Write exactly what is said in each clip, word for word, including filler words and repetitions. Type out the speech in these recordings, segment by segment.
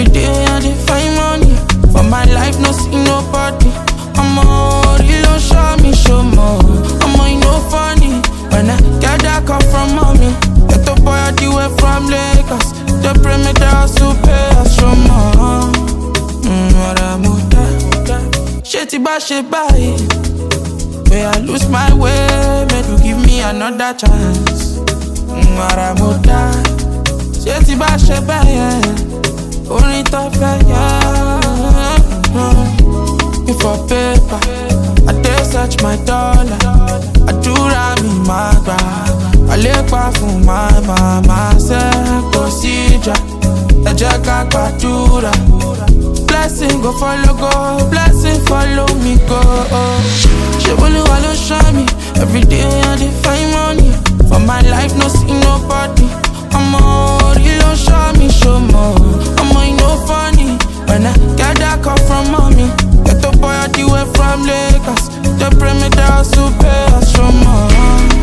Every day I dey find money. For my life, no see nobody. I'm all real, show me, show more. I'm all no funny. When I get that call from mommy, get the boy I do it from Lagos. The perimeter house to pay us show more. Mmm, what I'm with that. Shitty ba shit by. Where I lose my way, may you give me another chance. Mmm, what I'm with that. Shitty ba shit by, yeah. Only tough, yeah. If for paper, I dare search my dollar. I do ram in my bag. I lay back for my mama. Say procedure, I just got batura. Blessing go follow go, blessing follow me go. She will wallow show me. Every day I dey find money. For my life, no see nobody. I'm all real, show me, show more. I'm all no funny. When I get that call from mommy, get the boy I do it from Lagos. The perimeter house to pay us show more.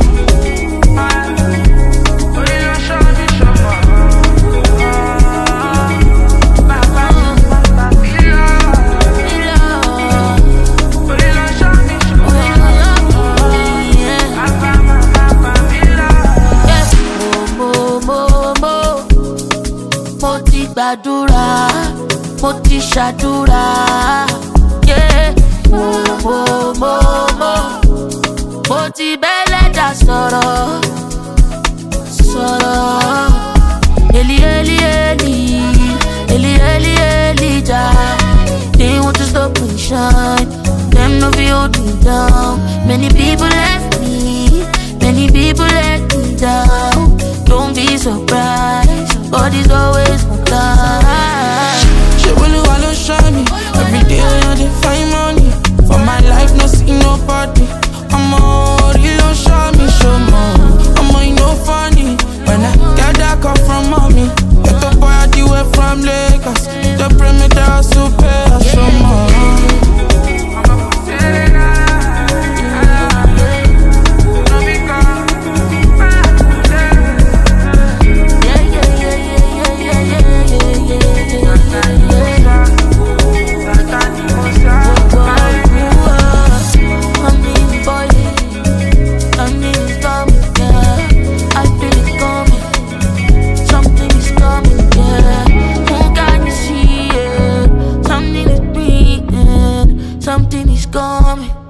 Gbàdúrà, mo ti ṣàdúrà, yeah. Mo, mo, mo, mo, mo ti bẹ́lẹ́dà sọ̀rọ̀, sọ̀rọ̀. Eli, Eli, Eli, Eli, Eli, Elijah. They want to stop me shine, them no fit hold me down. Many people left me, many people let me down. Don't be surprised, God is always my God. She will wallow show me. Every day I dey find money. For my life, no see nobody. I'm all real, show me, show more. I'm all no funny. When I get that call from mommy, get the boy I do it from Lagos. The perimeter house to pay us show more. Something is coming.